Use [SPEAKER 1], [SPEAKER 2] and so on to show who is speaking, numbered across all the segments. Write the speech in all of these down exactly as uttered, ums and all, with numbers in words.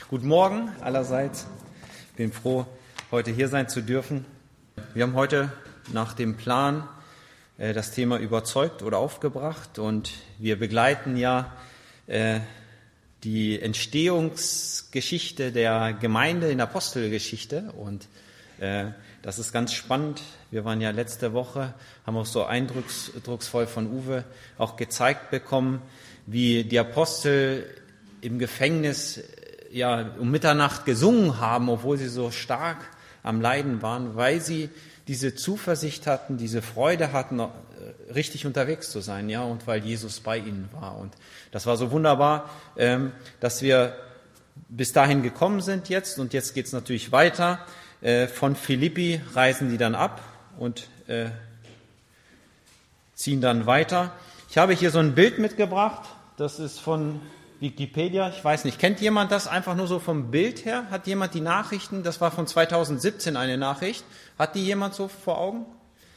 [SPEAKER 1] Guten Morgen allerseits. Ich bin froh, heute hier sein zu dürfen. Wir haben heute nach dem Plan äh, das Thema überzeugt oder aufgebracht und wir begleiten ja äh, die Entstehungsgeschichte der Gemeinde in der Apostelgeschichte und äh, das ist ganz spannend. Wir waren ja letzte Woche, haben auch so eindrucksvoll von Uwe auch gezeigt bekommen, wie die Apostel im Gefängnis ja um Mitternacht gesungen haben, obwohl sie so stark am Leiden waren, weil sie diese Zuversicht hatten, diese Freude hatten, richtig unterwegs zu sein, ja, und weil Jesus bei ihnen war. Und das war so wunderbar, dass wir bis dahin gekommen sind jetzt. Und jetzt geht es natürlich weiter. Von Philippi reisen die dann ab und äh, ziehen dann weiter. Ich habe hier so ein Bild mitgebracht, das ist von Wikipedia. Ich weiß nicht, kennt jemand das einfach nur so vom Bild her? Hat jemand die Nachrichten, das war von zweitausendsiebzehn eine Nachricht, hat die jemand so vor Augen?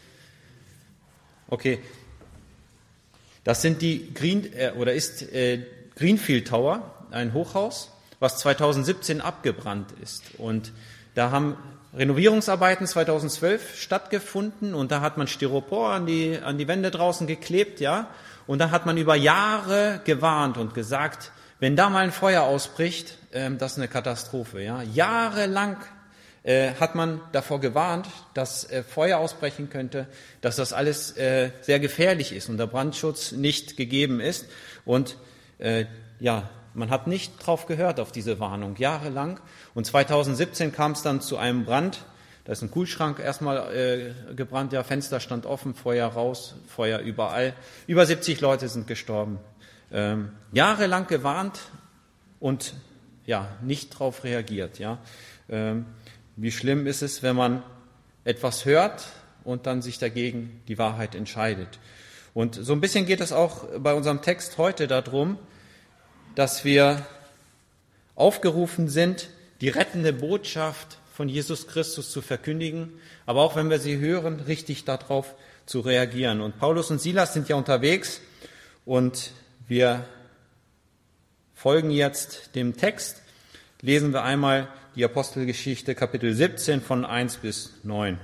[SPEAKER 1] Okay, das sind die Green, äh, oder ist äh, Greenfield Tower, ein Hochhaus, was zweitausendsiebzehn abgebrannt ist. Und da haben Renovierungsarbeiten zweitausendzwölf stattgefunden und da hat man Styropor an die, an die Wände draußen geklebt, ja. Und da hat man über Jahre gewarnt und gesagt, wenn da mal ein Feuer ausbricht, äh, das ist eine Katastrophe, ja. Jahrelang äh, hat man davor gewarnt, dass äh, Feuer ausbrechen könnte, dass das alles äh, sehr gefährlich ist und der Brandschutz nicht gegeben ist. Und äh, ja, man hat nicht drauf gehört, auf diese Warnung, jahrelang. Und zweitausendsiebzehn kam es dann zu einem Brand. Da ist ein Kühlschrank erstmal äh, gebrannt, ja, Fenster stand offen, Feuer raus, Feuer überall. Über siebzig Leute sind gestorben. Ähm, jahrelang gewarnt und ja, nicht drauf reagiert. Ja. Ähm, wie schlimm ist es, wenn man etwas hört und dann sich dagegen die Wahrheit entscheidet. Und so ein bisschen geht es auch bei unserem Text heute darum, dass wir aufgerufen sind, die rettende Botschaft von Jesus Christus zu verkündigen, aber auch wenn wir sie hören, richtig darauf zu reagieren. Und Paulus und Silas sind ja unterwegs und wir folgen jetzt dem Text. Lesen wir einmal die Apostelgeschichte, Kapitel siebzehn von eins bis neun.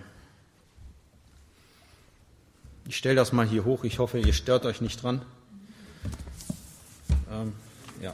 [SPEAKER 1] Ich stelle das mal hier hoch, ich hoffe, ihr stört euch nicht dran. Ähm, Ja.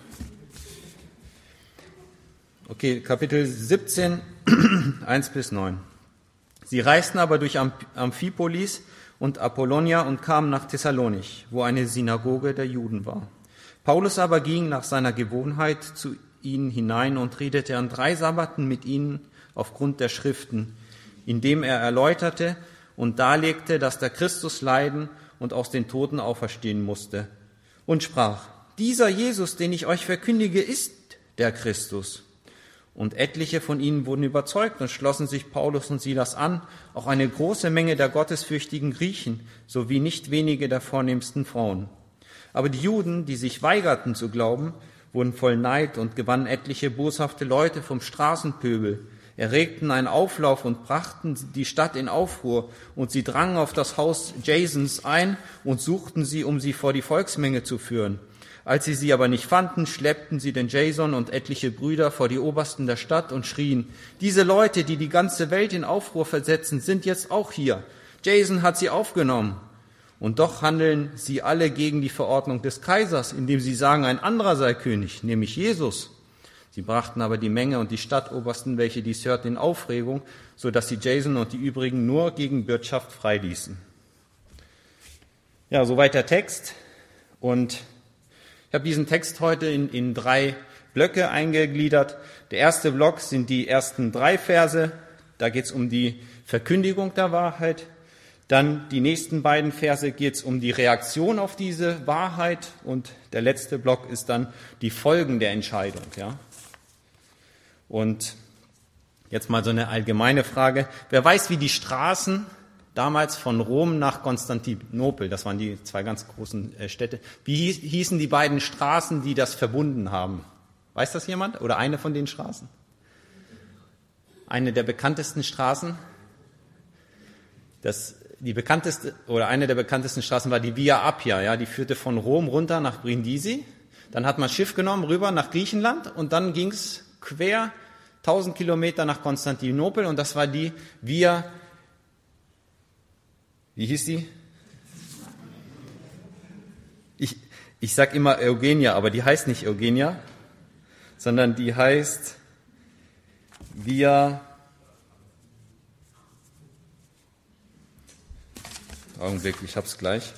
[SPEAKER 1] Okay, Kapitel siebzehn, eins bis neun. Sie reisten aber durch Amphipolis und Apollonia und kamen nach Thessalonich, wo eine Synagoge der Juden war. Paulus aber ging nach seiner Gewohnheit zu ihnen hinein und redete an drei Sabbaten mit ihnen aufgrund der Schriften, indem er erläuterte und darlegte, dass der Christus leiden und aus den Toten auferstehen musste, und sprach: Dieser Jesus, den ich euch verkündige, ist der Christus. Und etliche von ihnen wurden überzeugt und schlossen sich Paulus und Silas an, auch eine große Menge der gottesfürchtigen Griechen, sowie nicht wenige der vornehmsten Frauen. Aber die Juden, die sich weigerten zu glauben, wurden voll Neid und gewannen etliche boshafte Leute vom Straßenpöbel, erregten einen Auflauf und brachten die Stadt in Aufruhr, und sie drangen auf das Haus Jasons ein und suchten sie, um sie vor die Volksmenge zu führen. Als sie sie aber nicht fanden, schleppten sie den Jason und etliche Brüder vor die Obersten der Stadt und schrien: Diese Leute, die die ganze Welt in Aufruhr versetzen, sind jetzt auch hier. Jason hat sie aufgenommen. Und doch handeln sie alle gegen die Verordnung des Kaisers, indem sie sagen, ein anderer sei König, nämlich Jesus. Sie brachten aber die Menge und die Stadtobersten, welche dies hörten, in Aufregung, so dass sie Jason und die übrigen nur gegen Bürgschaft freiließen. Ja, soweit der Text. Und ich habe diesen Text heute in, in drei Blöcke eingegliedert. Der erste Block sind die ersten drei Verse. Da geht es um die Verkündigung der Wahrheit. Dann die nächsten beiden Verse geht es um die Reaktion auf diese Wahrheit. Und der letzte Block ist dann die Folgen der Entscheidung. Ja. Und jetzt mal so eine allgemeine Frage. Wer weiß, wie die Straßen damals von Rom nach Konstantinopel, das waren die zwei ganz großen Städte, wie hießen die beiden Straßen, die das verbunden haben? Weiß das jemand? Oder eine von den Straßen? Eine der bekanntesten Straßen? Das, die bekannteste, oder eine der bekanntesten Straßen war die Via Appia, ja, die führte von Rom runter nach Brindisi. Dann hat man ein Schiff genommen, rüber nach Griechenland und dann ging es quer tausend Kilometer nach Konstantinopel und das war die Via, wie hieß die? Ich, ich sag immer Eugenia, aber die heißt nicht Eugenia, sondern die heißt Via, Augenblick, ich hab's gleich.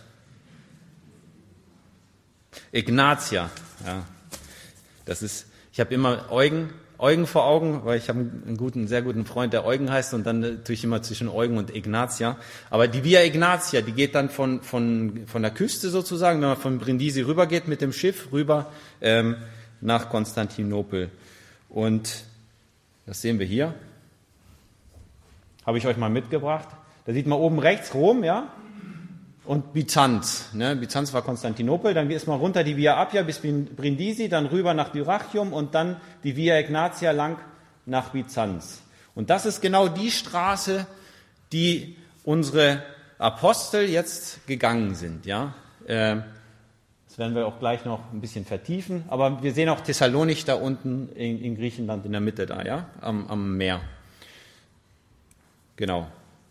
[SPEAKER 1] Ignatia, ja. Das ist, ich habe immer Eugen, Eugen vor Augen, weil ich habe einen guten, sehr guten Freund, der Eugen heißt und dann tue ich immer zwischen Eugen und Ignatia. Aber die Via Ignatia, die geht dann von, von, von der Küste sozusagen, wenn man von Brindisi rübergeht mit dem Schiff rüber ähm, nach Konstantinopel. Und das sehen wir hier. Habe ich euch mal mitgebracht. Da sieht man oben rechts Rom, ja, und Byzanz. Ne? Byzanz war Konstantinopel, dann ist man runter die Via Appia bis Brindisi, dann rüber nach Dyrrhachium und dann die Via Ignatia lang nach Byzanz. Und das ist genau die Straße, die unsere Apostel jetzt gegangen sind. Ja? Das werden wir auch gleich noch ein bisschen vertiefen, aber wir sehen auch Thessalonich da unten in, in Griechenland in der Mitte da, ja, am, am Meer. Genau.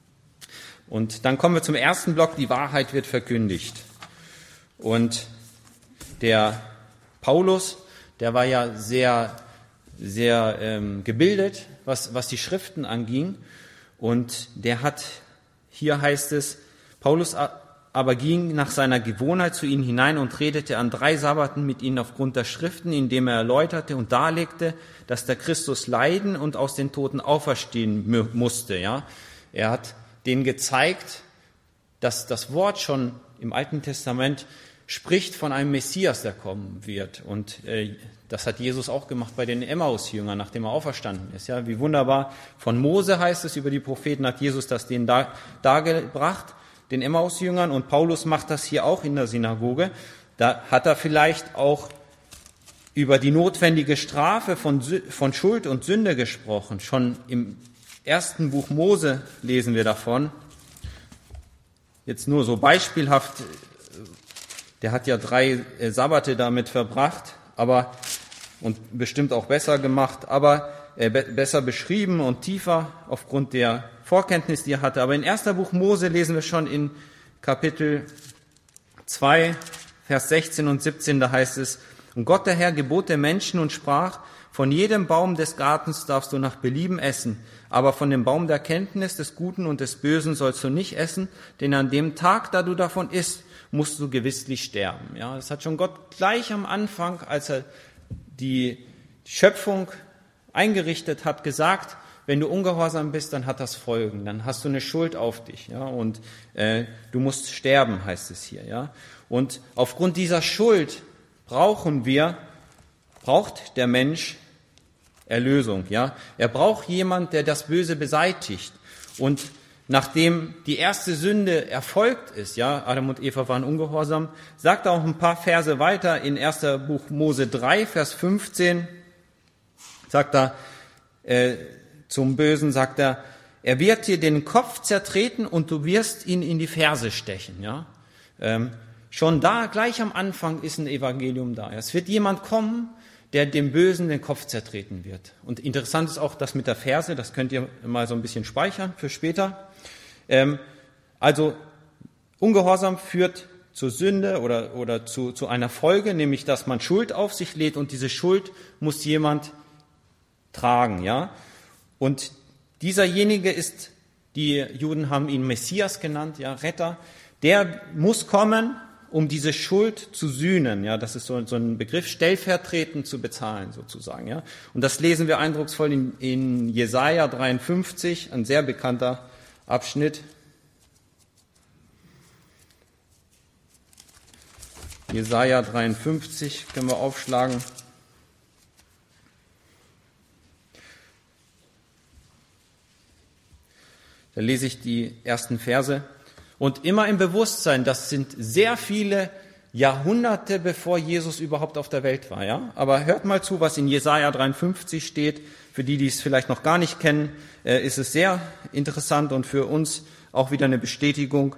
[SPEAKER 1] Und dann kommen wir zum ersten Block, die Wahrheit wird verkündigt. Und der Paulus, der war ja sehr, sehr ähm, gebildet, was, was die Schriften anging. Und der hat, hier heißt es, Paulus aber ging nach seiner Gewohnheit zu ihnen hinein und redete an drei Sabbaten mit ihnen aufgrund der Schriften, indem er erläuterte und darlegte, dass der Christus leiden und aus den Toten auferstehen musste. Ja, er hat denen gezeigt, dass das Wort schon im Alten Testament spricht von einem Messias, der kommen wird. Und äh, das hat Jesus auch gemacht bei den Emmaus-Jüngern, nachdem er auferstanden ist. Ja, wie wunderbar. Von Mose heißt es, über die Propheten hat Jesus das denen dar, dargebracht, den Emmaus-Jüngern. Und Paulus macht das hier auch in der Synagoge. Da hat er vielleicht auch über die notwendige Strafe von, von Schuld und Sünde gesprochen. Schon im ersten Buch Mose lesen wir davon. Jetzt nur so beispielhaft, der hat ja drei Sabbate damit verbracht, aber und bestimmt auch besser gemacht, aber äh, be- besser beschrieben und tiefer aufgrund der Vorkenntnis, die er hatte. Aber in ersten Buch Mose lesen wir schon in Kapitel zwei, Vers sechzehn und siebzehn, da heißt es, und Gott der Herr gebot den Menschen und sprach, von jedem Baum des Gartens darfst du nach Belieben essen, aber von dem Baum der Kenntnis des Guten und des Bösen sollst du nicht essen, denn an dem Tag, da du davon isst, musst du gewisslich sterben. Ja, das hat schon Gott gleich am Anfang, als er die Schöpfung eingerichtet hat, gesagt, wenn du ungehorsam bist, dann hat das Folgen, dann hast du eine Schuld auf dich, ja, und äh, du musst sterben, heißt es hier, ja. Und aufgrund dieser Schuld brauchen wir, braucht der Mensch Erlösung, ja. Er braucht jemand, der das Böse beseitigt. Und nachdem die erste Sünde erfolgt ist, ja, Adam und Eva waren ungehorsam, sagt er auch ein paar Verse weiter in ersten Buch Mose drei, Vers fünfzehn, sagt er, äh, zum Bösen sagt er, er wird dir den Kopf zertreten und du wirst ihn in die Ferse stechen, ja. Ähm, schon da, gleich am Anfang ist ein Evangelium da. Es wird jemand kommen, der dem Bösen den Kopf zertreten wird. Und interessant ist auch das mit der Ferse, das könnt ihr mal so ein bisschen speichern für später. Ähm, also Ungehorsam führt zur Sünde oder, oder zu, zu einer Folge, nämlich dass man Schuld auf sich lädt und diese Schuld muss jemand tragen, ja. Und dieserjenige ist, die Juden haben ihn Messias genannt, ja, Retter, der muss kommen, um diese Schuld zu sühnen, ja, das ist so, so ein Begriff, stellvertretend zu bezahlen sozusagen, ja. Und das lesen wir eindrucksvoll in, in Jesaja dreiundfünfzig, ein sehr bekannter Abschnitt. Jesaja dreiundfünfzig können wir aufschlagen. Da lese ich die ersten Verse. Und immer im Bewusstsein, das sind sehr viele Jahrhunderte, bevor Jesus überhaupt auf der Welt war. Ja? Aber hört mal zu, was in Jesaja dreiundfünfzig steht. Für die, die es vielleicht noch gar nicht kennen, ist es sehr interessant und für uns auch wieder eine Bestätigung.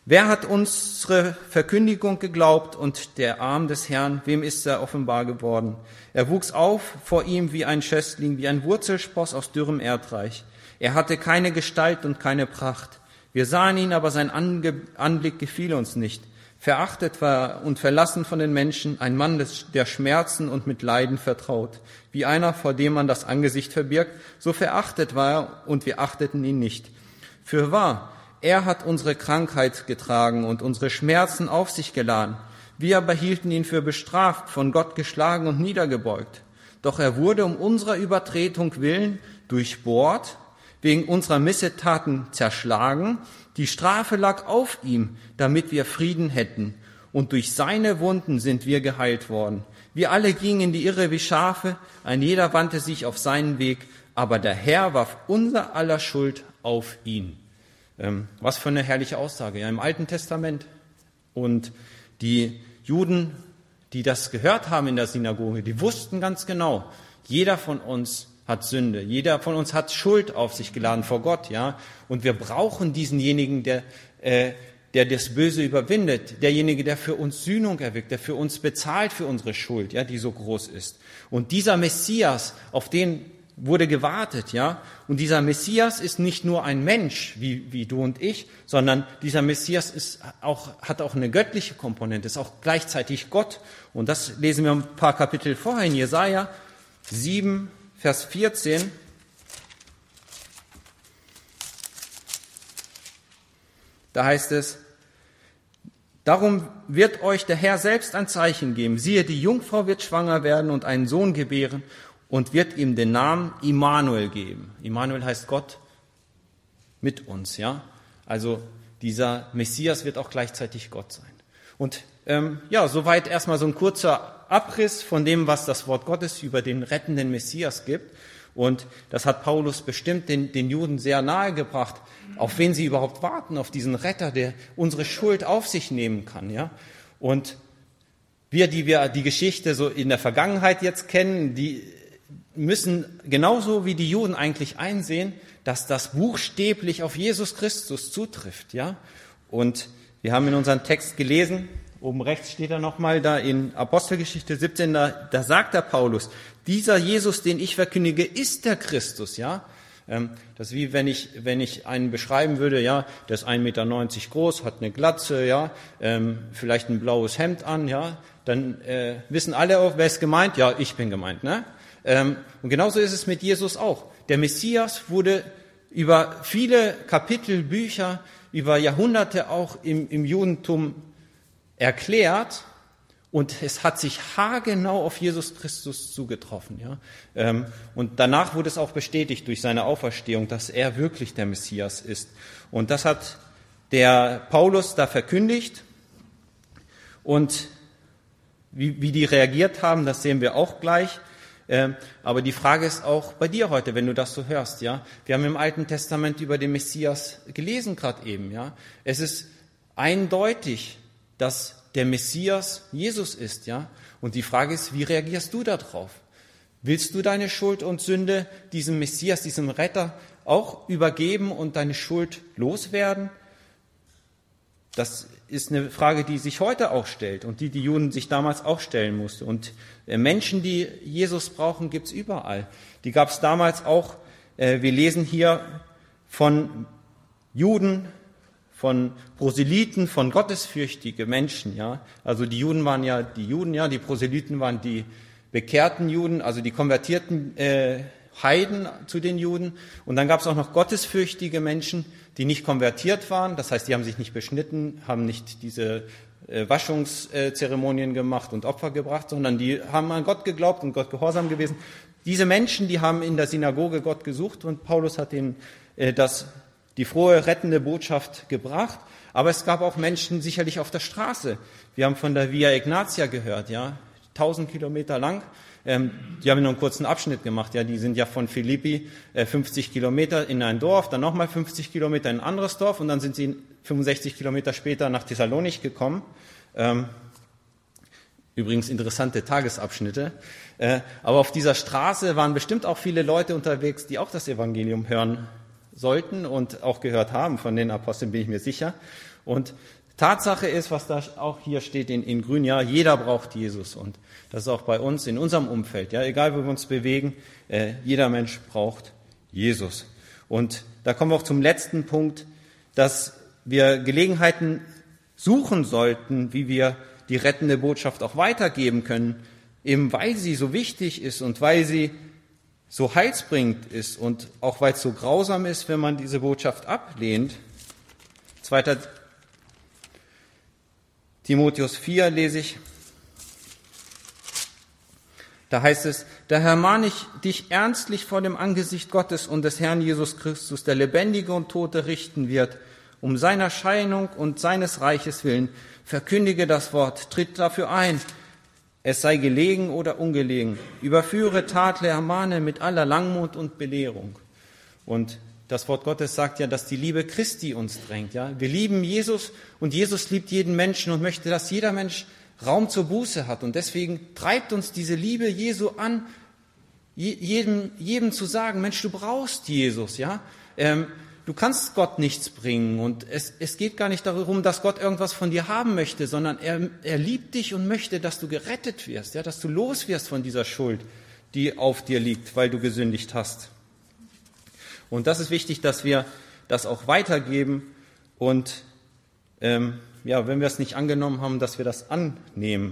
[SPEAKER 1] Wer hat unsere Verkündigung geglaubt und der Arm des Herrn, wem ist er offenbar geworden? Er wuchs auf vor ihm wie ein Schössling, wie ein Wurzelspross aus dürrem Erdreich. Er hatte keine Gestalt und keine Pracht. Wir sahen ihn, aber sein Ange- Anblick gefiel uns nicht. Verachtet war er und verlassen von den Menschen, ein Mann, des, der Schmerzen und mit Leiden vertraut. Wie einer, vor dem man das Angesicht verbirgt, so verachtet war er und wir achteten ihn nicht. Fürwahr, er hat unsere Krankheit getragen und unsere Schmerzen auf sich geladen. Wir aber hielten ihn für bestraft, von Gott geschlagen und niedergebeugt. Doch er wurde um unserer Übertretung willen durchbohrt, wegen unserer Missetaten zerschlagen. Die Strafe lag auf ihm, damit wir Frieden hätten. Und durch seine Wunden sind wir geheilt worden. Wir alle gingen in die Irre wie Schafe, ein jeder wandte sich auf seinen Weg, aber der Herr warf unser aller Schuld auf ihn. Ähm, was für eine herrliche Aussage, ja, im Alten Testament. Und die Juden, die das gehört haben in der Synagoge, die wussten ganz genau, jeder von uns hat Sünde, jeder von uns hat Schuld auf sich geladen vor Gott, ja. Und wir brauchen diesenjenigen, der, äh, der das Böse überwindet, derjenige, der für uns Sühnung erwirkt, der für uns bezahlt für unsere Schuld, ja, die so groß ist. Und dieser Messias, auf den wurde gewartet, ja. Und dieser Messias ist nicht nur ein Mensch, wie, wie du und ich, sondern dieser Messias ist auch, hat auch eine göttliche Komponente, ist auch gleichzeitig Gott. Und das lesen wir ein paar Kapitel vorher in Jesaja sieben, Vers vierzehn. Da heißt es: Darum wird euch der Herr selbst ein Zeichen geben. Siehe, die Jungfrau wird schwanger werden und einen Sohn gebären und wird ihm den Namen Immanuel geben. Immanuel heißt Gott mit uns, ja. Also dieser Messias wird auch gleichzeitig Gott sein. Und ähm, ja, soweit erstmal so ein kurzer Abriss von dem, was das Wort Gottes über den rettenden Messias gibt. Und das hat Paulus bestimmt den, den Juden sehr nahe gebracht, auf wen sie überhaupt warten, auf diesen Retter, der unsere Schuld auf sich nehmen kann, ja. Und wir, die wir die Geschichte so in der Vergangenheit jetzt kennen, die müssen genauso wie die Juden eigentlich einsehen, dass das buchstäblich auf Jesus Christus zutrifft, ja. Und wir haben in unserem Text gelesen, oben rechts steht er nochmal, da in Apostelgeschichte siebzehn, da, da sagt der Paulus, dieser Jesus, den ich verkündige, ist der Christus, ja. Das ist wie wenn ich, wenn ich einen beschreiben würde, ja, der ist ein Meter neunzig groß, hat eine Glatze, ja, vielleicht ein blaues Hemd an, ja, dann äh, wissen alle auch, wer ist gemeint? Ja, ich bin gemeint, ne? Und genauso ist es mit Jesus auch. Der Messias wurde über viele Kapitel, Bücher, über Jahrhunderte auch im, im Judentum erklärt und es hat sich haargenau auf Jesus Christus zugetroffen. Ja? Und danach wurde es auch bestätigt durch seine Auferstehung, dass er wirklich der Messias ist. Und das hat der Paulus da verkündigt und wie, wie die reagiert haben, das sehen wir auch gleich. Aber die Frage ist auch bei dir heute, wenn du das so hörst, ja. Wir haben im Alten Testament über den Messias gelesen gerade eben, ja. Es ist eindeutig, dass der Messias Jesus ist, ja. Und die Frage ist, wie reagierst du darauf? Willst du deine Schuld und Sünde diesem Messias, diesem Retter auch übergeben und deine Schuld loswerden? Das ist eine Frage, die sich heute auch stellt und die die Juden sich damals auch stellen mussten. Und Menschen, die Jesus brauchen, gibt es überall. Die gab es damals auch. Wir lesen hier von Juden, von Proselyten, von gottesfürchtigen Menschen. Ja, also die Juden waren ja die Juden, ja, die Proselyten waren die bekehrten Juden, also die konvertierten äh, Heiden zu den Juden. Und dann gab es auch noch gottesfürchtige Menschen, die nicht konvertiert waren. Das heißt, die haben sich nicht beschnitten, haben nicht diese äh, Waschungszeremonien gemacht und Opfer gebracht, sondern die haben an Gott geglaubt und Gott gehorsam gewesen. Diese Menschen, die haben in der Synagoge Gott gesucht und Paulus hat ihnen äh, das, die frohe, rettende Botschaft gebracht. Aber es gab auch Menschen sicherlich auf der Straße. Wir haben von der Via Ignatia gehört, ja, tausend Kilometer lang. Ähm, die haben nur einen kurzen Abschnitt gemacht. Ja, die sind ja von Philippi äh, fünfzig Kilometer in ein Dorf, dann nochmal fünfzig Kilometer in ein anderes Dorf und dann sind sie fünfundsechzig Kilometer später nach Thessalonich gekommen. Ähm, übrigens interessante Tagesabschnitte. Äh, aber auf dieser Straße waren bestimmt auch viele Leute unterwegs, die auch das Evangelium hören sollten und auch gehört haben. Von den Aposteln bin ich mir sicher. Und Tatsache ist, was da auch hier steht in, in grün, ja, jeder braucht Jesus. Und das ist auch bei uns in unserem Umfeld, ja, egal wo wir uns bewegen, äh, jeder Mensch braucht Jesus. Und da kommen wir auch zum letzten Punkt, dass wir Gelegenheiten suchen sollten, wie wir die rettende Botschaft auch weitergeben können, eben weil sie so wichtig ist und weil sie so heilsbringend ist und auch weil es so grausam ist, wenn man diese Botschaft ablehnt. zweiter Timotheus vier lese ich. Da heißt es, daher mahne ich dich ernstlich vor dem Angesicht Gottes und des Herrn Jesus Christus, der Lebendige und Tote richten wird, um seiner Erscheinung und seines Reiches willen. Verkündige das Wort, tritt dafür ein, es sei gelegen oder ungelegen. Überführe, tadle, ermahne mit aller Langmut und Belehrung. Und das Wort Gottes sagt ja, dass die Liebe Christi uns drängt. Ja? Wir lieben Jesus und Jesus liebt jeden Menschen und möchte, dass jeder Mensch Raum zur Buße hat. Und deswegen treibt uns diese Liebe Jesu an, jedem, jedem zu sagen, Mensch, du brauchst Jesus. Ja? Ähm, du kannst Gott nichts bringen. Und es, es geht gar nicht darum, dass Gott irgendwas von dir haben möchte, sondern er, er liebt dich und möchte, dass du gerettet wirst, ja? Dass du los wirst von dieser Schuld, die auf dir liegt, weil du gesündigt hast. Und das ist wichtig, dass wir das auch weitergeben und ähm, ja, wenn wir es nicht angenommen haben, dass wir das annehmen.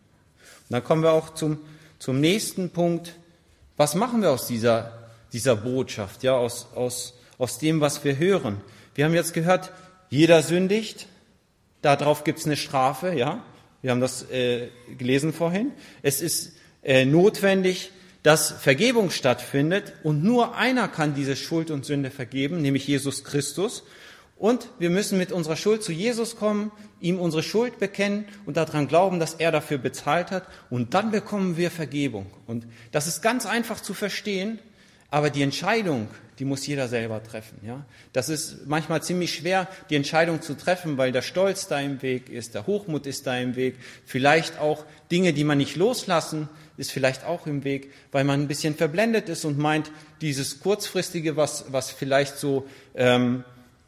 [SPEAKER 1] Und dann kommen wir auch zum, zum nächsten Punkt. Was machen wir aus dieser, dieser Botschaft, ja, aus, aus, aus dem, was wir hören? Wir haben jetzt gehört, jeder sündigt, darauf gibt es eine Strafe, ja. Wir haben das äh, gelesen vorhin. Es ist äh, notwendig, dass Vergebung stattfindet und nur einer kann diese Schuld und Sünde vergeben, nämlich Jesus Christus. Und wir müssen mit unserer Schuld zu Jesus kommen, ihm unsere Schuld bekennen und daran glauben, dass er dafür bezahlt hat. Und dann bekommen wir Vergebung. Und das ist ganz einfach zu verstehen, aber die Entscheidung, die muss jeder selber treffen. Ja? Das ist manchmal ziemlich schwer, die Entscheidung zu treffen, weil der Stolz da im Weg ist, der Hochmut ist da im Weg, vielleicht auch Dinge, die man nicht loslassen, ist vielleicht auch im Weg, weil man ein bisschen verblendet ist und meint, dieses Kurzfristige, was, was vielleicht so ähm,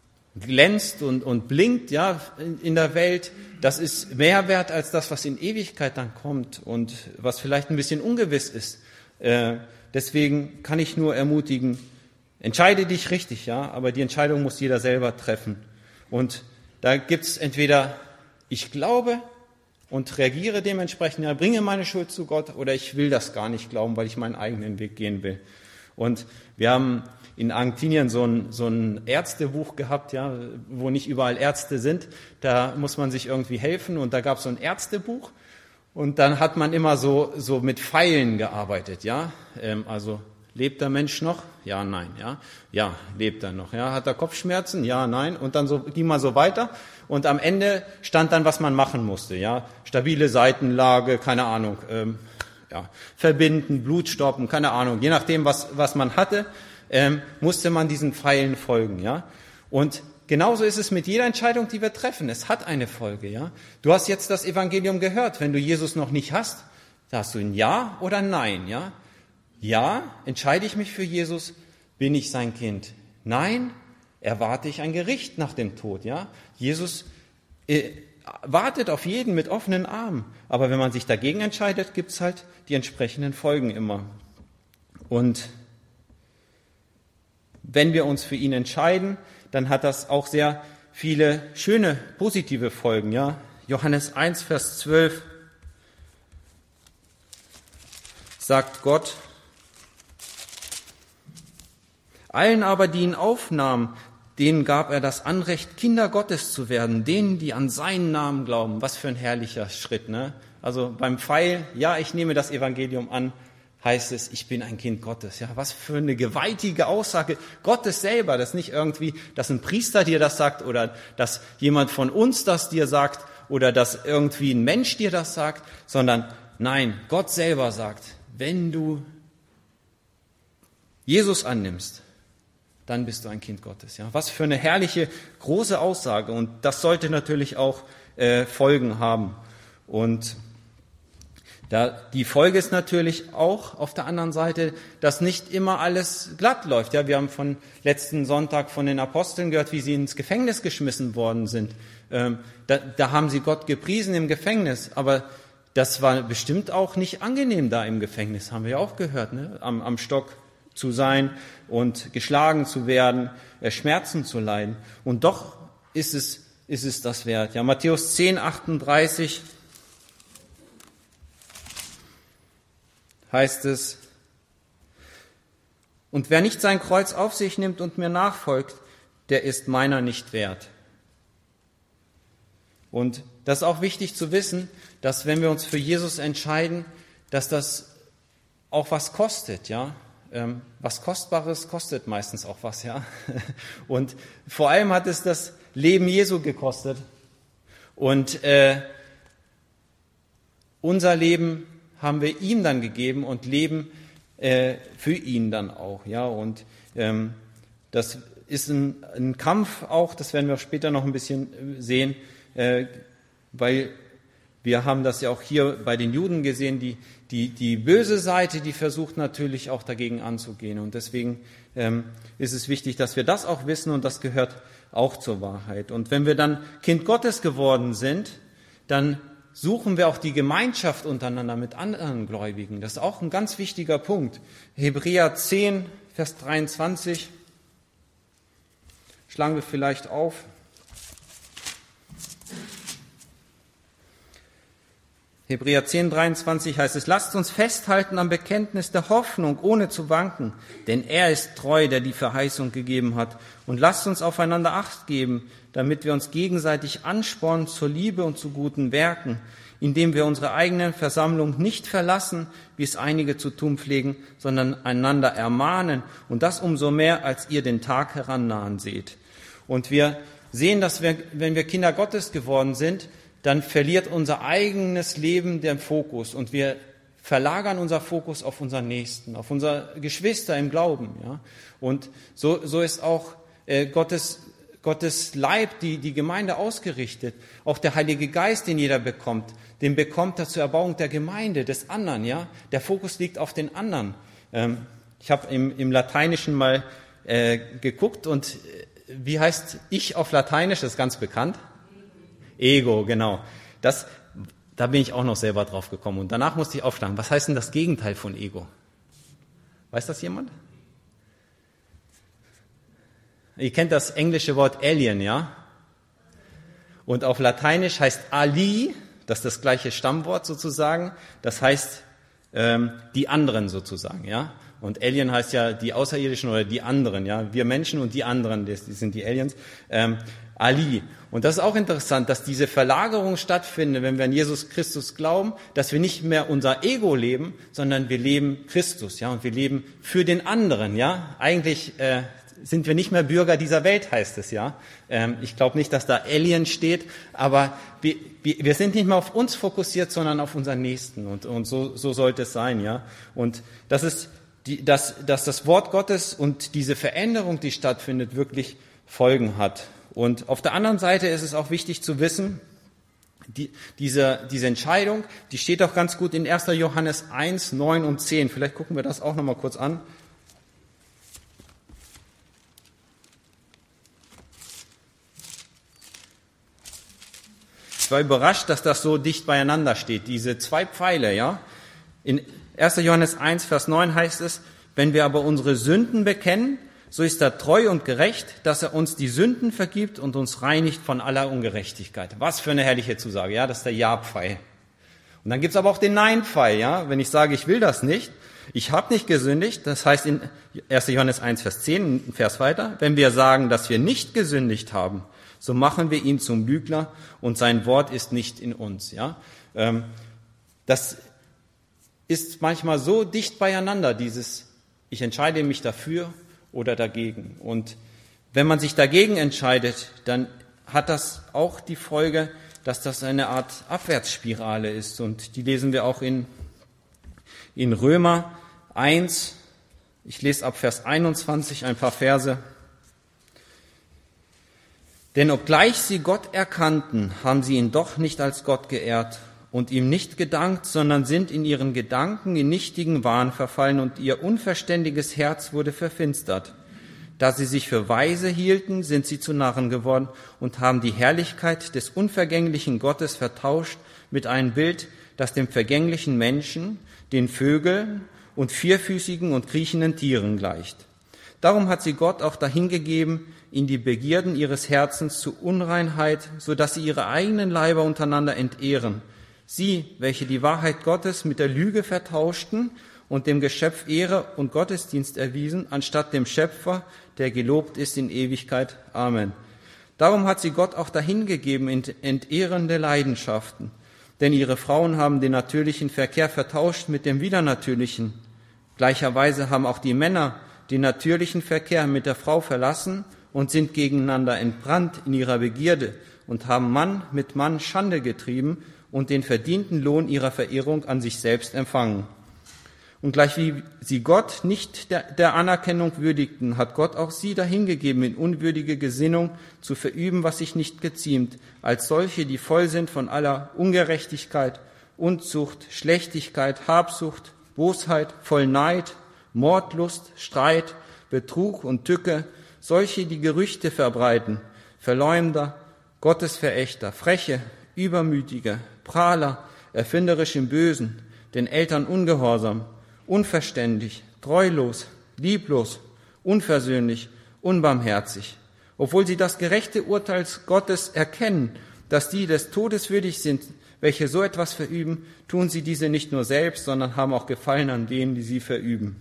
[SPEAKER 1] glänzt und, und blinkt, ja, in, in der Welt, das ist mehr wert als das, was in Ewigkeit dann kommt und was vielleicht ein bisschen ungewiss ist. Äh, deswegen kann ich nur ermutigen, entscheide dich richtig, ja, aber die Entscheidung muss jeder selber treffen. Und da gibt's entweder, ich glaube und reagiere dementsprechend, ja, bringe meine Schuld zu Gott, oder ich will das gar nicht glauben, weil ich meinen eigenen Weg gehen will. Und wir haben in Argentinien so ein, so ein Ärztebuch gehabt, ja, wo nicht überall Ärzte sind. Da muss man sich irgendwie helfen und da gab es so ein Ärztebuch und dann hat man immer so, so mit Pfeilen gearbeitet, ja. Ähm, also lebt der Mensch noch? Ja, nein, ja. Ja, lebt er noch, ja. Hat er Kopfschmerzen? Ja, nein. Und dann so, ging man so weiter und am Ende stand dann, was man machen musste, ja. Stabile Seitenlage, keine Ahnung, ähm, ja, verbinden, Blut stoppen, keine Ahnung, je nachdem, was, was man hatte. Ähm, musste man diesen Pfeilen folgen, ja. Und genauso ist es mit jeder Entscheidung, die wir treffen. Es hat eine Folge, ja. Du hast jetzt das Evangelium gehört. Wenn du Jesus noch nicht hast, da hast du ein Ja oder Nein, ja. Ja, entscheide ich mich für Jesus, bin ich sein Kind. Nein, erwarte ich ein Gericht nach dem Tod, ja. Jesus äh, wartet auf jeden mit offenen Armen. Aber wenn man sich dagegen entscheidet, gibt's halt die entsprechenden Folgen immer. Und wenn wir uns für ihn entscheiden, dann hat das auch sehr viele schöne, positive Folgen. Ja? Johannes eins, Vers zwölf sagt Gott, allen aber, die ihn aufnahmen, denen gab er das Anrecht, Kinder Gottes zu werden, denen, die an seinen Namen glauben. Was für ein herrlicher Schritt, ne? Also beim Pfeil, ja, ich nehme das Evangelium an, heißt es, ich bin ein Kind Gottes. Ja, was für eine gewaltige Aussage Gottes selber. Das ist nicht irgendwie, dass ein Priester dir das sagt oder dass jemand von uns das dir sagt oder dass irgendwie ein Mensch dir das sagt, sondern nein, Gott selber sagt, wenn du Jesus annimmst, dann bist du ein Kind Gottes. Ja, was für eine herrliche, große Aussage. Und das sollte natürlich auch äh, Folgen haben. Und Da, die Folge ist natürlich auch auf der anderen Seite, dass nicht immer alles glatt läuft. Ja, wir haben von letzten Sonntag von den Aposteln gehört, wie sie ins Gefängnis geschmissen worden sind. Ähm, da, da haben sie Gott gepriesen im Gefängnis, aber das war bestimmt auch nicht angenehm da im Gefängnis, haben wir ja auch gehört, ne? am, am Stock zu sein und geschlagen zu werden, äh, Schmerzen zu leiden. Und doch ist es, ist es das wert. Ja, Matthäus zehn, achtunddreißig heißt es, und wer nicht sein Kreuz auf sich nimmt und mir nachfolgt, der ist meiner nicht wert. Und das ist auch wichtig zu wissen, dass wenn wir uns für Jesus entscheiden, dass das auch was kostet, ja. Ähm, was Kostbares kostet meistens auch was, ja. Und vor allem hat es das Leben Jesu gekostet. Und äh, unser Leben haben wir ihm dann gegeben und leben äh, für ihn dann auch, ja. Und ähm, das ist ein, ein Kampf auch, das werden wir später noch ein bisschen sehen, äh, weil wir haben das ja auch hier bei den Juden gesehen, die, die, die böse Seite, die versucht natürlich auch dagegen anzugehen. Und deswegen ähm, ist es wichtig, dass wir das auch wissen und das gehört auch zur Wahrheit. Und wenn wir dann Kind Gottes geworden sind, dann suchen wir auch die Gemeinschaft untereinander mit anderen Gläubigen. Das ist auch ein ganz wichtiger Punkt. Hebräer zehn, Vers dreiundzwanzig. Schlagen wir vielleicht auf. Hebräer zehn, dreiundzwanzig heißt es, lasst uns festhalten am Bekenntnis der Hoffnung, ohne zu wanken, denn er ist treu, der die Verheißung gegeben hat. Und lasst uns aufeinander Acht geben, damit wir uns gegenseitig anspornen zur Liebe und zu guten Werken, indem wir unsere eigene Versammlung nicht verlassen, wie es einige zu tun pflegen, sondern einander ermahnen, und das umso mehr, als ihr den Tag herannahen seht. Und wir sehen, dass wir, wenn wir Kinder Gottes geworden sind, dann verliert unser eigenes Leben den Fokus und wir verlagern unser Fokus auf unseren Nächsten, auf unsere Geschwister im Glauben. Ja? Und so, so ist auch äh, Gottes, Gottes Leib, die, die Gemeinde ausgerichtet. Auch der Heilige Geist, den jeder bekommt, den bekommt er zur Erbauung der Gemeinde, des anderen. Ja? Der Fokus liegt auf den anderen. Ähm, ich habe im, im Lateinischen mal äh, geguckt und äh, wie heißt ich auf Lateinisch? Das ist ganz bekannt. Ego, genau. Das, da bin ich auch noch selber drauf gekommen. Und danach musste ich aufschlagen. Was heißt denn das Gegenteil von Ego? Weiß das jemand? Ihr kennt das englische Wort Alien, ja? Und auf Lateinisch heißt Ali, das ist das gleiche Stammwort sozusagen, das heißt ähm, die anderen sozusagen, ja? Und Alien heißt ja die Außerirdischen oder die anderen, ja? Wir Menschen und die anderen, das, das sind die Aliens. Ähm, Ali. Und das ist auch interessant, dass diese Verlagerung stattfindet, wenn wir an Jesus Christus glauben, dass wir nicht mehr unser Ego leben, sondern wir leben Christus, ja, und wir leben für den anderen, ja. Eigentlich äh, sind wir nicht mehr Bürger dieser Welt, heißt es, ja. Ähm, ich glaube nicht, dass da Alien steht, aber wir, wir, wir sind nicht mehr auf uns fokussiert, sondern auf unseren Nächsten, und, und so, so sollte es sein, ja. Und das ist, die, dass, dass das Wort Gottes und diese Veränderung, die stattfindet, wirklich Folgen hat. Und auf der anderen Seite ist es auch wichtig zu wissen, die, diese, diese Entscheidung, die steht auch ganz gut in erster Johannes eins, neun und zehn. Vielleicht gucken wir das auch nochmal kurz an. Ich war überrascht, dass das so dicht beieinander steht, diese zwei Pfeile, ja. In erster Johannes eins, Vers neun heißt es, wenn wir aber unsere Sünden bekennen, so ist er treu und gerecht, dass er uns die Sünden vergibt und uns reinigt von aller Ungerechtigkeit. Was für eine herrliche Zusage, ja, das ist der Ja-Pfeil. Und dann gibt's aber auch den Nein-Pfeil, ja, wenn ich sage, ich will das nicht, ich habe nicht gesündigt, das heißt in erster Johannes eins, Vers zehn, ein Vers weiter, wenn wir sagen, dass wir nicht gesündigt haben, so machen wir ihn zum Lügner und sein Wort ist nicht in uns, ja. Das ist manchmal so dicht beieinander, dieses, ich entscheide mich dafür oder dagegen. Und wenn man sich dagegen entscheidet, dann hat das auch die Folge, dass das eine Art Abwärtsspirale ist. Und die lesen wir auch in, in Römer eins. Ich lese ab Vers einundzwanzig ein paar Verse. Denn obgleich sie Gott erkannten, haben sie ihn doch nicht als Gott geehrt und ihm nicht gedankt, sondern sind in ihren Gedanken in nichtigen Wahn verfallen und ihr unverständiges Herz wurde verfinstert. Da sie sich für weise hielten, sind sie zu Narren geworden und haben die Herrlichkeit des unvergänglichen Gottes vertauscht mit einem Bild, das dem vergänglichen Menschen, den Vögeln und vierfüßigen und kriechenden Tieren gleicht. Darum hat sie Gott auch dahingegeben in die Begierden ihres Herzens zu Unreinheit, so dass sie ihre eigenen Leiber untereinander entehren. Sie, welche die Wahrheit Gottes mit der Lüge vertauschten und dem Geschöpf Ehre und Gottesdienst erwiesen, anstatt dem Schöpfer, der gelobt ist in Ewigkeit. Amen. Darum hat sie Gott auch dahingegeben in entehrende Leidenschaften. Denn ihre Frauen haben den natürlichen Verkehr vertauscht mit dem widernatürlichen. Gleicherweise haben auch die Männer den natürlichen Verkehr mit der Frau verlassen und sind gegeneinander entbrannt in ihrer Begierde und haben Mann mit Mann Schande getrieben und den verdienten Lohn ihrer Verehrung an sich selbst empfangen. Und gleich wie sie Gott nicht der, der Anerkennung würdigten, hat Gott auch sie dahingegeben, in unwürdige Gesinnung zu verüben, was sich nicht geziemt, als solche, die voll sind von aller Ungerechtigkeit, Unzucht, Schlechtigkeit, Habsucht, Bosheit, voll Neid, Mordlust, Streit, Betrug und Tücke, solche, die Gerüchte verbreiten, Verleumder, Gottesverächter, Freche, Übermütige, Prahler, erfinderisch im Bösen, den Eltern ungehorsam, unverständig, treulos, lieblos, unversöhnlich, unbarmherzig. Obwohl sie das gerechte Urteil Gottes erkennen, dass die des Todes würdig sind, welche so etwas verüben, tun sie diese nicht nur selbst, sondern haben auch Gefallen an denen, die sie verüben.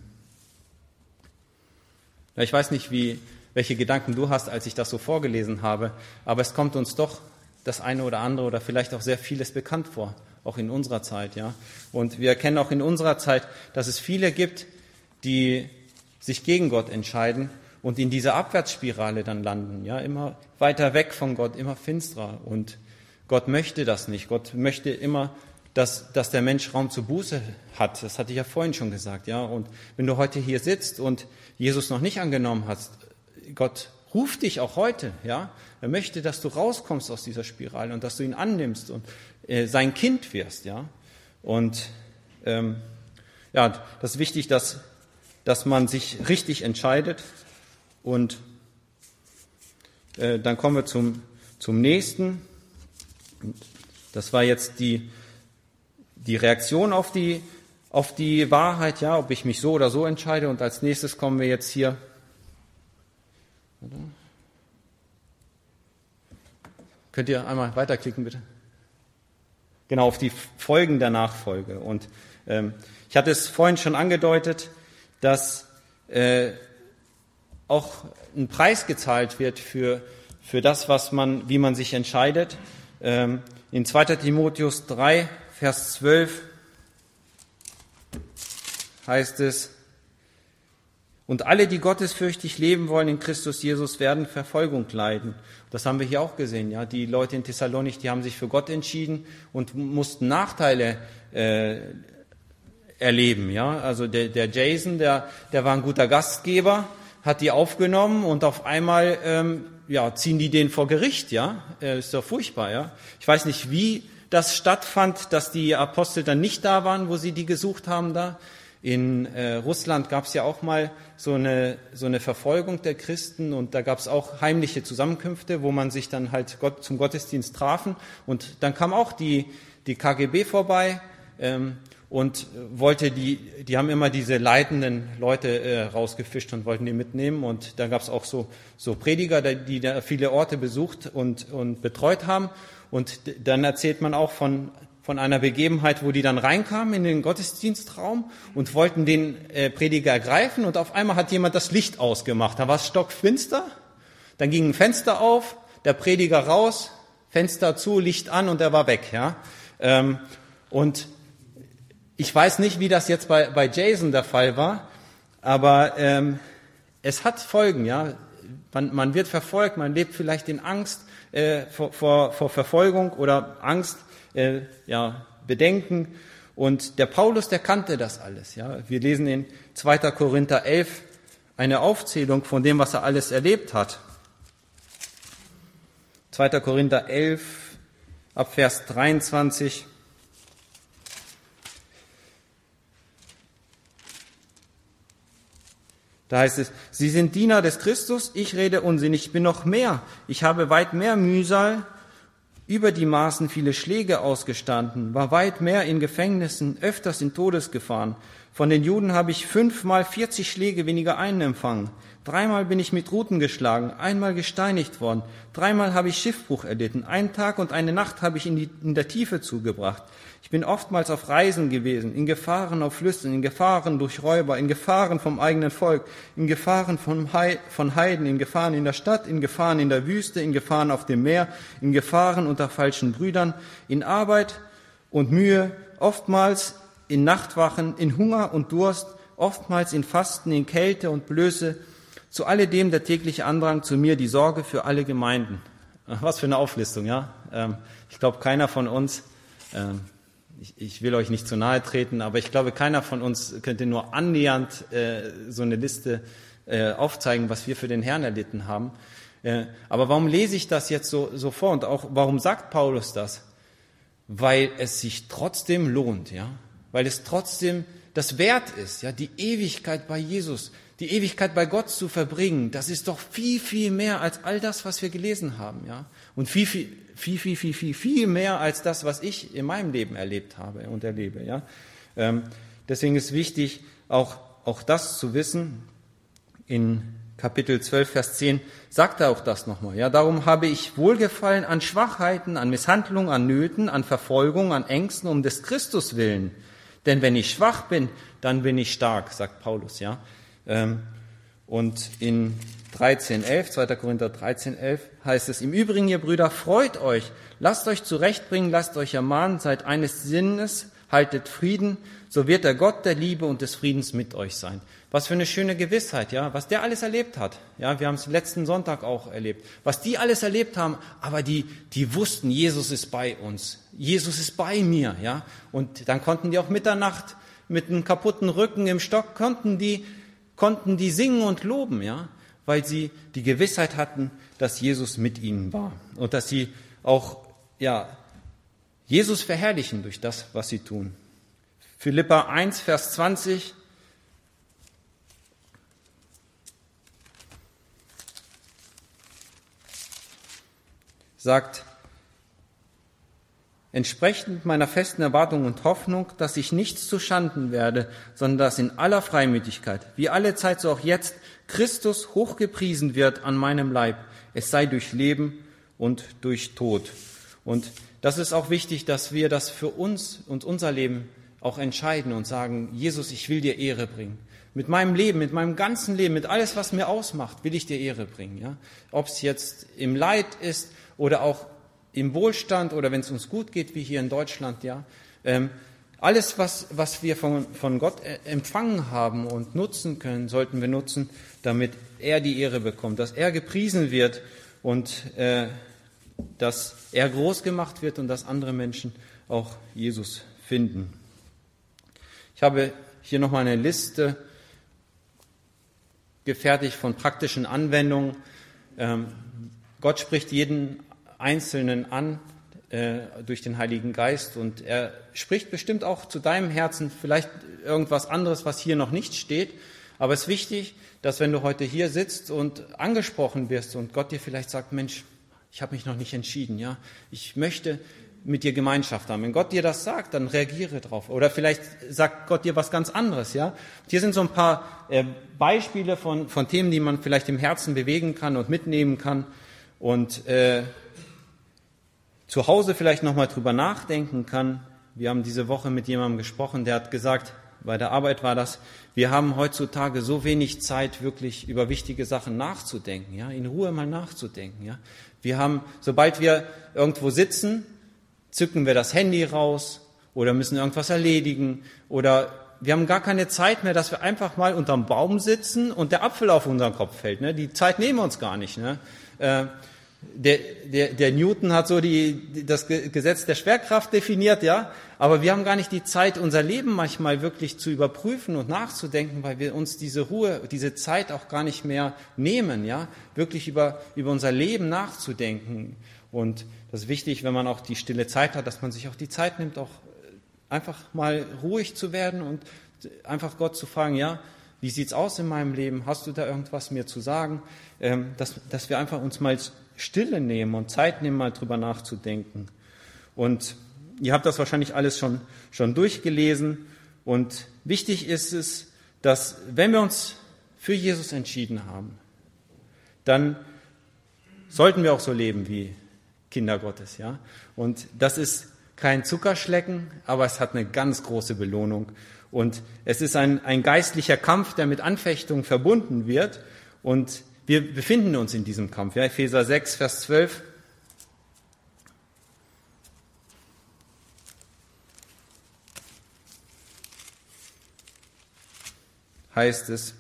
[SPEAKER 1] Ja, ich weiß nicht, wie, welche Gedanken du hast, als ich das so vorgelesen habe, aber es kommt uns doch das eine oder andere oder vielleicht auch sehr vieles bekannt vor, auch in unserer Zeit, ja. Und wir erkennen auch in unserer Zeit, dass es viele gibt, die sich gegen Gott entscheiden und in dieser Abwärtsspirale dann landen, ja, immer weiter weg von Gott, immer finsterer. Und Gott möchte das nicht. Gott möchte immer, dass, dass der Mensch Raum zur Buße hat. Das hatte ich ja vorhin schon gesagt, ja. Und wenn du heute hier sitzt und Jesus noch nicht angenommen hast, Gott ruft dich auch heute, ja. Er möchte, dass du rauskommst aus dieser Spirale und dass du ihn annimmst und äh, sein Kind wirst, ja. Und ähm, ja, das ist wichtig, dass dass man sich richtig entscheidet. Und äh, dann kommen wir zum zum nächsten. Das war jetzt die die Reaktion auf die auf die Wahrheit, ja, ob ich mich so oder so entscheide. Und als nächstes kommen wir jetzt hier. Könnt ihr einmal weiterklicken, bitte? Genau, auf die Folgen der Nachfolge. Und ähm, ich hatte es vorhin schon angedeutet, dass äh, auch ein Preis gezahlt wird für, für das, was man, wie man sich entscheidet. Ähm, in zweiter Timotheus drei, Vers zwölf heißt es, und alle, die gottesfürchtig leben wollen in Christus Jesus, werden Verfolgung leiden. Das haben wir hier auch gesehen. Ja, die Leute in Thessalonich, die haben sich für Gott entschieden und mussten Nachteile äh, erleben. Ja, also der, der Jason, der, der war ein guter Gastgeber, hat die aufgenommen und auf einmal ähm, ja, ziehen die den vor Gericht. Ja, äh, ist doch furchtbar. Ja, ich weiß nicht, wie das stattfand, dass die Apostel dann nicht da waren, wo sie die gesucht haben da. In äh, Russland gab es ja auch mal so eine so eine Verfolgung der Christen und da gab es auch heimliche Zusammenkünfte, wo man sich dann halt Gott, zum Gottesdienst trafen und dann kam auch die die K G B vorbei ähm, und wollte die die haben immer diese leitenden Leute äh, rausgefischt und wollten die mitnehmen und da gab es auch so so Prediger, die da viele Orte besucht und und betreut haben und dann erzählt man auch von von einer Begebenheit, wo die dann reinkamen in den Gottesdienstraum und wollten den äh, Prediger ergreifen und auf einmal hat jemand das Licht ausgemacht. Da war es stockfinster, dann ging ein Fenster auf, der Prediger raus, Fenster zu, Licht an und er war weg. Ja, ähm, und ich weiß nicht, wie das jetzt bei, bei Jason der Fall war, aber ähm, es hat Folgen. Ja, man, man wird verfolgt, man lebt vielleicht in Angst äh, vor, vor, vor Verfolgung oder Angst, Äh, ja, Bedenken. Und der Paulus, der kannte das alles. Ja, wir lesen in zweiter Korinther elf eine Aufzählung von dem, was er alles erlebt hat. zweiter Korinther elf, ab Vers dreiundzwanzig. Da heißt es, sie sind Diener des Christus, ich rede Unsinn, ich bin noch mehr. Ich habe weit mehr Mühsal, über die Maßen viele Schläge ausgestanden, war weit mehr in Gefängnissen, öfters in Todesgefahren. Von den Juden habe ich fünfmal vierzig Schläge weniger einen empfangen. Dreimal bin ich mit Ruten geschlagen, einmal gesteinigt worden. Dreimal habe ich Schiffbruch erlitten. Einen Tag und eine Nacht habe ich in, die, in der Tiefe zugebracht. Ich bin oftmals auf Reisen gewesen, in Gefahren auf Flüssen, in Gefahren durch Räuber, in Gefahren vom eigenen Volk, in Gefahren von Heiden, in Gefahren in der Stadt, in Gefahren in der Wüste, in Gefahren auf dem Meer, in Gefahren unter falschen Brüdern, in Arbeit und Mühe, oftmals in Nachtwachen, in Hunger und Durst, oftmals in Fasten, in Kälte und Blöße, zu alledem der tägliche Andrang zu mir, die Sorge für alle Gemeinden. Was für eine Auflistung, ja? Ich glaube, keiner von uns, ich will euch nicht zu nahe treten, aber ich glaube, keiner von uns könnte nur annähernd so eine Liste aufzeigen, was wir für den Herrn erlitten haben. Aber warum lese ich das jetzt so, so vor und auch warum sagt Paulus das? Weil es sich trotzdem lohnt, ja? Weil es trotzdem das wert ist, ja, die Ewigkeit bei Jesus, die Ewigkeit bei Gott zu verbringen, das ist doch viel, viel mehr als all das, was wir gelesen haben, ja. Und viel, viel, viel, viel, viel, viel, viel mehr als das, was ich in meinem Leben erlebt habe und erlebe, ja. Ähm, deswegen ist wichtig, auch, auch das zu wissen. In Kapitel zwölf, Vers zehn sagt er auch das nochmal, ja. Darum habe ich Wohlgefallen an Schwachheiten, an Misshandlungen, an Nöten, an Verfolgung, an Ängsten um des Christus willen. Denn wenn ich schwach bin, dann bin ich stark, sagt Paulus, ja. Und in dreizehn elf, zweiter Korinther dreizehn elf heißt es, im Übrigen, ihr Brüder, freut euch, lasst euch zurechtbringen, lasst euch ermahnen, seid eines Sinnes, haltet Frieden, so wird der Gott der Liebe und des Friedens mit euch sein. Was für eine schöne Gewissheit, ja, was der alles erlebt hat. Ja, wir haben es letzten Sonntag auch erlebt. Was die alles erlebt haben, aber die, die wussten, Jesus ist bei uns. Jesus ist bei mir, ja. Und dann konnten die auch Mitternacht mit einem kaputten Rücken im Stock, konnten die, konnten die singen und loben, ja, weil sie die Gewissheit hatten, dass Jesus mit ihnen war. Und dass sie auch, ja, Jesus verherrlichen durch das, was sie tun. Philipper eins, Vers zwanzig. Sagt, entsprechend meiner festen Erwartung und Hoffnung, dass ich nichts zu Schanden werde, sondern dass in aller Freimütigkeit, wie alle Zeit so auch jetzt, Christus hochgepriesen wird an meinem Leib, es sei durch Leben und durch Tod. Und das ist auch wichtig, dass wir das für uns und unser Leben auch entscheiden und sagen, Jesus, ich will dir Ehre bringen. Mit meinem Leben, mit meinem ganzen Leben, mit alles, was mir ausmacht, will ich dir Ehre bringen. Ja? Ob es jetzt im Leid ist oder auch im Wohlstand oder wenn es uns gut geht, wie hier in Deutschland, ja. Ähm, alles, was, was wir von, von Gott empfangen haben und nutzen können, sollten wir nutzen, damit er die Ehre bekommt, dass er gepriesen wird und äh, dass er groß gemacht wird und dass andere Menschen auch Jesus finden. Ich habe hier nochmal eine Liste gefertigt von praktischen Anwendungen. Ähm, Gott spricht jeden Einzelnen an äh, durch den Heiligen Geist und er spricht bestimmt auch zu deinem Herzen vielleicht irgendwas anderes, was hier noch nicht steht. Aber es ist wichtig, dass wenn du heute hier sitzt und angesprochen wirst und Gott dir vielleicht sagt, Mensch, ich habe mich noch nicht entschieden, ja, ich möchte mit dir Gemeinschaft haben. Wenn Gott dir das sagt, dann reagiere drauf. Oder vielleicht sagt Gott dir was ganz anderes, ja. Und hier sind so ein paar äh, Beispiele von, von Themen, die man vielleicht im Herzen bewegen kann und mitnehmen kann und äh, zu Hause vielleicht nochmal drüber nachdenken kann. Wir haben diese Woche mit jemandem gesprochen, der hat gesagt, bei der Arbeit war das, wir haben heutzutage so wenig Zeit, wirklich über wichtige Sachen nachzudenken, ja, in Ruhe mal nachzudenken, ja. Wir haben, sobald wir irgendwo sitzen, zücken wir das Handy raus oder müssen irgendwas erledigen oder wir haben gar keine Zeit mehr, dass wir einfach mal unterm Baum sitzen und der Apfel auf unseren Kopf fällt. Ne? Die Zeit nehmen wir uns gar nicht. Ne? Äh, der, der, der Newton hat so die, das Gesetz der Schwerkraft definiert, ja, aber wir haben gar nicht die Zeit, unser Leben manchmal wirklich zu überprüfen und nachzudenken, weil wir uns diese Ruhe, diese Zeit auch gar nicht mehr nehmen, ja, wirklich über, über unser Leben nachzudenken. Und das ist wichtig, wenn man auch die stille Zeit hat, dass man sich auch die Zeit nimmt, auch einfach mal ruhig zu werden und einfach Gott zu fragen, ja, wie sieht's aus in meinem Leben? Hast du da irgendwas mir zu sagen? Ähm, dass, dass wir einfach uns mal Stille nehmen und Zeit nehmen, mal drüber nachzudenken. Und ihr habt das wahrscheinlich alles schon, schon durchgelesen. Und wichtig ist es, dass wenn wir uns für Jesus entschieden haben, dann sollten wir auch so leben wie Kinder Gottes, ja. Und das ist kein Zuckerschlecken, aber es hat eine ganz große Belohnung. Und es ist ein, ein geistlicher Kampf, der mit Anfechtung verbunden wird. Und wir befinden uns in diesem Kampf. Ja, Epheser sechs, Vers zwölf. Heißt es,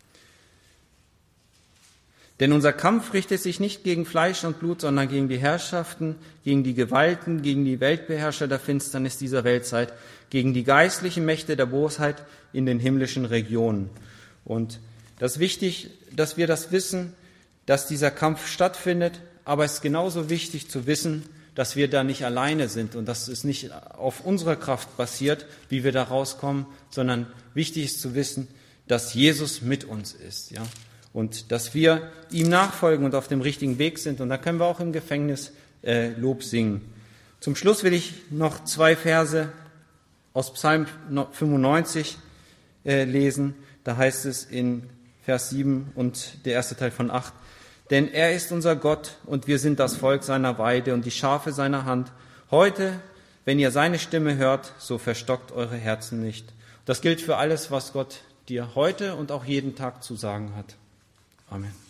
[SPEAKER 1] denn unser Kampf richtet sich nicht gegen Fleisch und Blut, sondern gegen die Herrschaften, gegen die Gewalten, gegen die Weltbeherrscher der Finsternis dieser Weltzeit, gegen die geistlichen Mächte der Bosheit in den himmlischen Regionen. Und das ist wichtig, dass wir das wissen, dass dieser Kampf stattfindet, aber es ist genauso wichtig zu wissen, dass wir da nicht alleine sind und dass es nicht auf unserer Kraft basiert, wie wir da rauskommen, sondern wichtig ist zu wissen, dass Jesus mit uns ist, ja. Und dass wir ihm nachfolgen und auf dem richtigen Weg sind. Und da können wir auch im Gefängnis äh, Lob singen. Zum Schluss will ich noch zwei Verse aus Psalm fünfundneunzig äh, lesen. Da heißt es in Vers sieben und der erste Teil von acht. Denn er ist unser Gott und wir sind das Volk seiner Weide und die Schafe seiner Hand. Heute, wenn ihr seine Stimme hört, so verstockt eure Herzen nicht. Das gilt für alles, was Gott dir heute und auch jeden Tag zu sagen hat. Amen.